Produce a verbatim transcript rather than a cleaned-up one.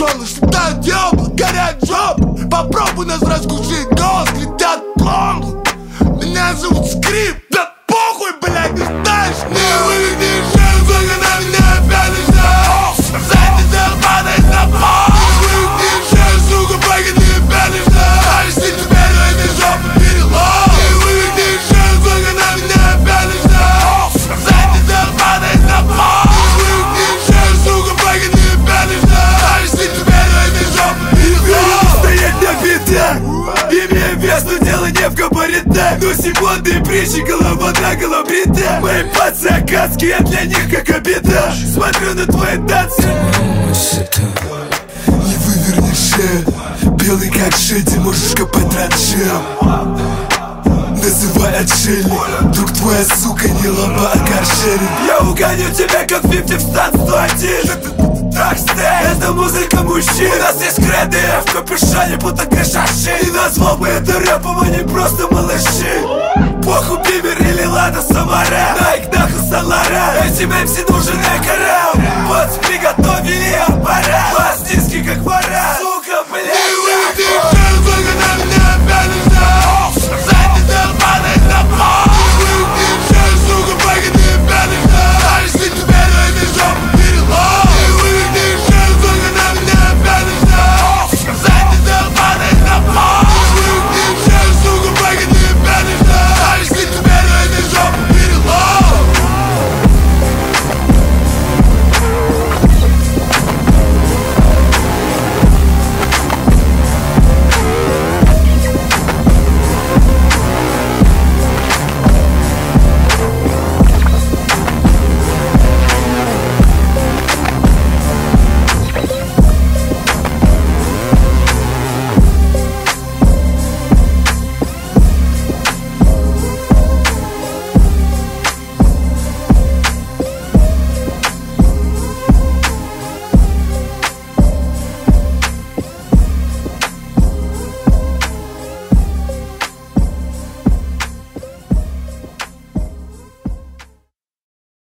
пчелы считают дёбы, горят жопы. Попробуй нас раскушить, голос летят пломбы. Меня зовут Скрип, да похуй, блядь, не знаешь. Не выведи шею, только на меня опять лежат. Сзади зарплата из запора. Не выведи шею, сука, пока не опять лежат. Завести теперь в этой жопе перелом. Не выведи шею, только на меня опять лежат. Сзади зарплата из запора. Не выведи шею, сука, пока не опять лежат. Завести теперь в этой жопе перелом. Стоять на бедах, имея вес, но дело не в габаритах. Но секундные притчи, голова на голову брита. Мои подзаказки, я для них как обеда. Смотрю на твои танцы, не выверни шею, белый как шеди, можешь копать траншею. Называй отшельник, друг твоя сука не лоба, а каршеринг. я угоню тебя как фифти в стан сто один. Это музыка мужчин. У нас есть креды в капюшоне, будто крышаши. И назвал бы это рэпом, а не просто малыши. Похуй Бибер или Лада Самара, Найк нахуй Салара. Этим эм си нужен экорал. Вот приготовили аппарат. Вас диски как пора. Сука, блядь.